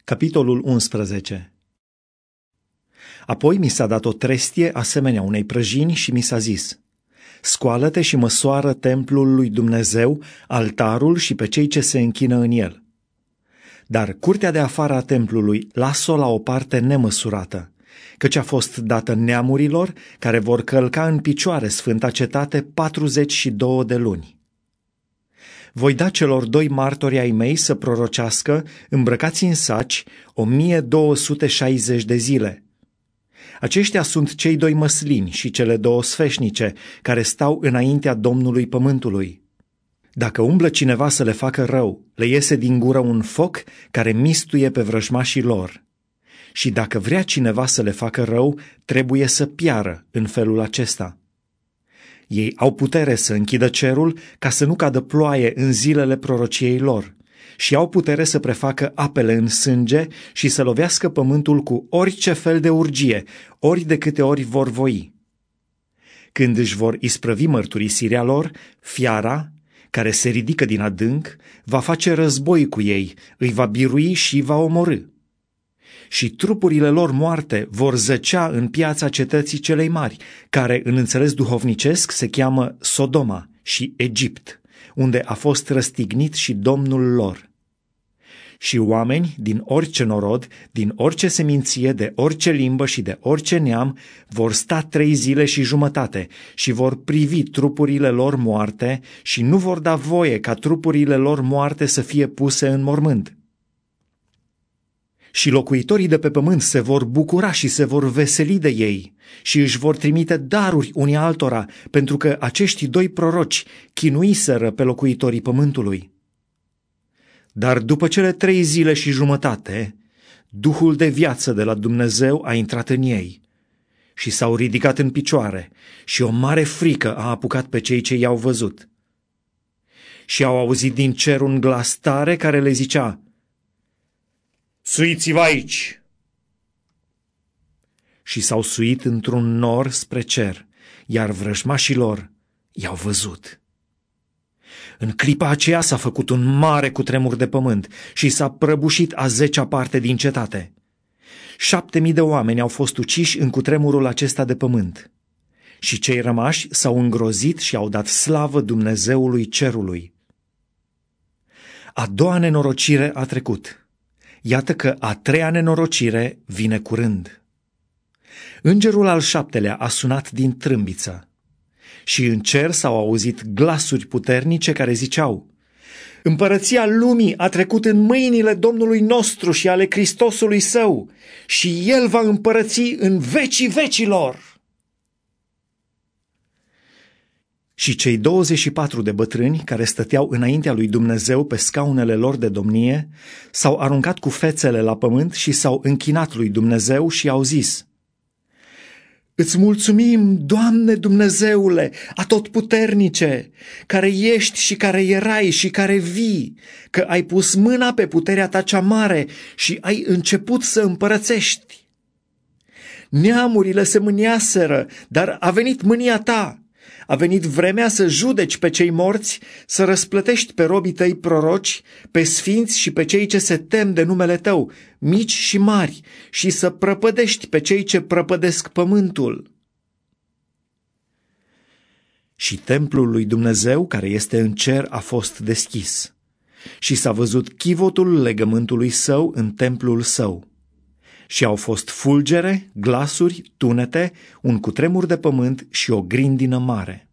Capitolul 11. Apoi mi s-a dat o trestie asemenea unei prăjini și mi s-a zis: scoală-te și măsoară templul lui Dumnezeu, altarul și pe cei ce se închină în el. Dar curtea de afară a templului las-o la o parte nemăsurată, căci a fost dată neamurilor care vor călca în picioare sfânta cetate 42 de luni. Voi da celor 2 martori ai mei să prorocească, îmbrăcați în saci, 1260 de zile. Aceștia sunt cei 2 măslini și cele 2 sfeșnice, care stau înaintea Domnului pământului. Dacă umblă cineva să le facă rău, le iese din gură un foc care mistuie pe vrăjmașii lor. Și dacă vrea cineva să le facă rău, trebuie să piară în felul acesta. Ei au putere să închidă cerul ca să nu cadă ploaie în zilele prorociei lor și au putere să prefacă apele în sânge și să lovească pământul cu orice fel de urgie, ori de câte ori vor voi. Când își vor isprăvi mărturisirea lor, fiara, care se ridică din adânc, va face război cu ei, îi va birui și îi va omorî. Și trupurile lor moarte vor zăcea în piața cetății celei mari, care în înțeles duhovnicesc se cheamă Sodoma și Egipt, unde a fost răstignit și Domnul lor. Și oameni din orice norod, din orice seminție, de orice limbă și de orice neam vor sta 3 zile și jumătate și vor privi trupurile lor moarte și nu vor da voie ca trupurile lor moarte să fie puse în mormânt. Și locuitorii de pe pământ se vor bucura și se vor veseli de ei și își vor trimite daruri unii altora, pentru că acești 2 proroci chinuiseră pe locuitorii pământului. Dar după cele 3 zile și jumătate, Duhul de viață de la Dumnezeu a intrat în ei și s-au ridicat în picioare și o mare frică a apucat pe cei ce i-au văzut. Și au auzit din cer un glas tare care le zicea: suiți-vă aici! Și s-au suit într-un nor spre cer, iar vrăjmașii lor i-au văzut. În clipa aceea s-a făcut un mare cutremur de pământ și s-a prăbușit a 10-a parte din cetate. 7.000 de oameni au fost uciși în cutremurul acesta de pământ. Și cei rămași s-au îngrozit și au dat slavă Dumnezeului cerului. A 2-a nenorocire a trecut. Iată că a 3-a nenorocire vine curând. Îngerul al 7-lea a sunat din trâmbiță și în cer s-au auzit glasuri puternice care ziceau: împărăția lumii a trecut în mâinile Domnului nostru și ale Hristosului său și El va împărăți în vecii vecilor. Și cei 24 de bătrâni care stăteau înaintea lui Dumnezeu pe scaunele lor de domnie s-au aruncat cu fețele la pământ și s-au închinat lui Dumnezeu și au zis: îți mulțumim, Doamne Dumnezeule, atotputernice, care ești și care erai și care vii, că ai pus mâna pe puterea ta cea mare și ai început să împărățești. Neamurile se mâniaseră, dar a venit mânia ta. A venit vremea să judeci pe cei morți, să răsplătești pe robii tăi proroci, pe sfinți și pe cei ce se tem de numele tău, mici și mari, și să prăpădești pe cei ce prăpădesc pământul. Și templul lui Dumnezeu, care este în cer, a fost deschis și s-a văzut chivotul legământului său în templul său. Și au fost fulgere, glasuri, tunete, un cutremur de pământ și o grindină mare.